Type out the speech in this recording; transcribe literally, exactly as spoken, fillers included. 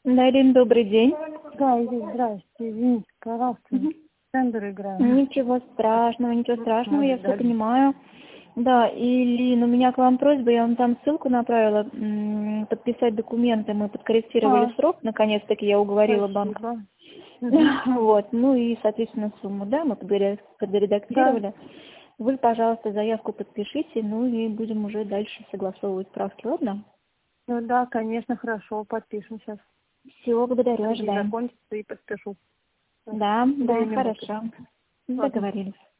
Да, Ирина, добрый день. Да, Ирина, здрасте, извините, пожалуйста, Мгм. тендер играем. Ничего страшного, ничего страшного, я все Ожидали. понимаю. Да, Илин, у меня к вам просьба, я вам там ссылку направила, м, подписать документы, мы подкорректировали А, срок, наконец-таки я уговорила банк. спасибо. Мгм. Вот, ну и, соответственно, сумму, да, мы подре- Да, подредактировали. Вы, пожалуйста, заявку подпишите, ну и будем уже дальше согласовывать правки, ладно? ну да, конечно, хорошо, подпишем сейчас. Всего благодарю, День ожидаем. закончится и подпишу. Да, Две да, минуты. хорошо. Ладно. Договорились.